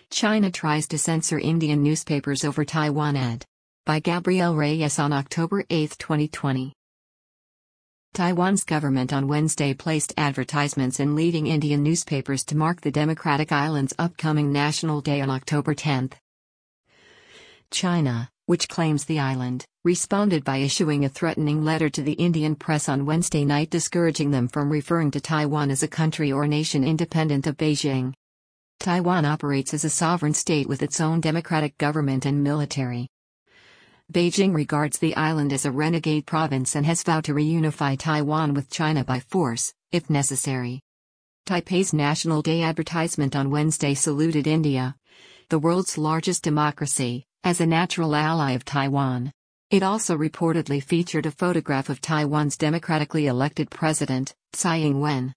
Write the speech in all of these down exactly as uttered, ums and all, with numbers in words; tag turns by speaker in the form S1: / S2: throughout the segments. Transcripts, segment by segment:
S1: China tries to censor Indian newspapers over Taiwan ad. By Gabrielle Reyes on October eighth, twenty twenty. Taiwan's government on Wednesday placed advertisements in leading Indian newspapers to mark the Democratic Island's upcoming National Day on October tenth. China, which claims the island, responded by issuing a threatening letter to the Indian press on Wednesday night discouraging them from referring to Taiwan as a country or nation independent of Beijing. Taiwan operates as a sovereign state with its own democratic government and military. Beijing regards the island as a renegade province and has vowed to reunify Taiwan with China by force, if necessary. Taipei's National Day advertisement on Wednesday saluted India, the world's largest democracy, as a natural ally of Taiwan. It also reportedly featured a photograph of Taiwan's democratically elected president, Tsai Ing-wen.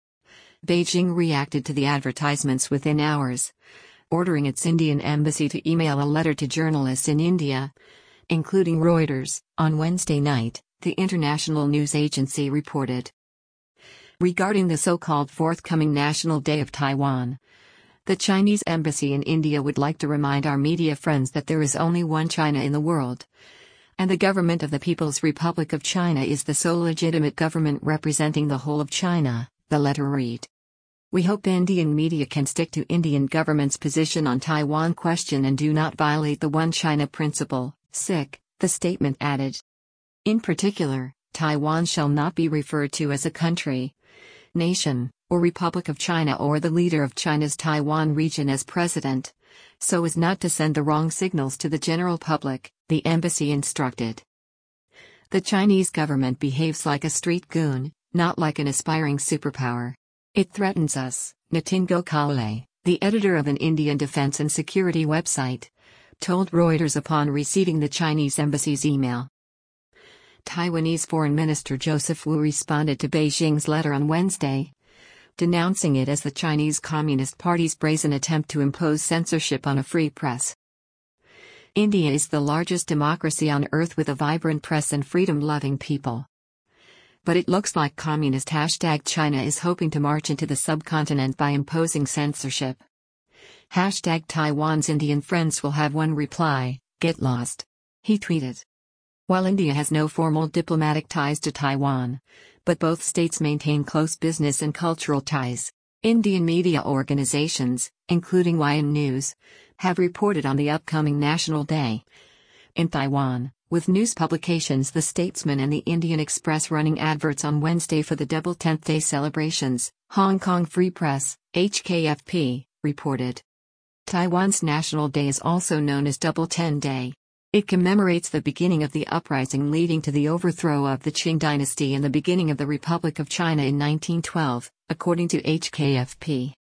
S1: Beijing reacted to the advertisements within hours, ordering its Indian embassy to email a letter to journalists in India, including Reuters, on Wednesday night, the international news agency reported. Regarding the so-called forthcoming National Day of Taiwan, the Chinese embassy in India would like to remind our media friends that there is only one China in the world, and the government of the People's Republic of China is the sole legitimate government representing the whole of China, the letter read. We hope Indian media can stick to Indian government's position on Taiwan question and do not violate the One China principle. Sick, the statement added. In particular, Taiwan shall not be referred to as a country, nation, or Republic of China or the leader of China's Taiwan region as president, so as not to send the wrong signals to the general public, the embassy instructed. The Chinese government behaves like a street goon, not like an aspiring superpower. It threatens us, Nitin Gokhale, the editor of an Indian defense and security website, told Reuters upon receiving the Chinese embassy's email. Taiwanese Foreign Minister Joseph Wu responded to Beijing's letter on Wednesday, denouncing it as the Chinese Communist Party's brazen attempt to impose censorship on a free press. India is the largest democracy on earth with a vibrant press and freedom-loving people. But it looks like communist hashtag China is hoping to march into the subcontinent by imposing censorship. Hashtag Taiwan's Indian friends will have one reply, get lost. He tweeted. While India has no formal diplomatic ties to Taiwan, but both states maintain close business and cultural ties, Indian media organizations, including Y N News, have reported on the upcoming National Day in Taiwan, with news publications The Statesman and the Indian Express running adverts on Wednesday for the double tenth day celebrations, Hong Kong Free Press, H K F P, reported. Taiwan's National Day is also known as Double Ten Day. It commemorates the beginning of the uprising leading to the overthrow of the Qing dynasty and the beginning of the Republic of China in nineteen twelve, according to H K F P.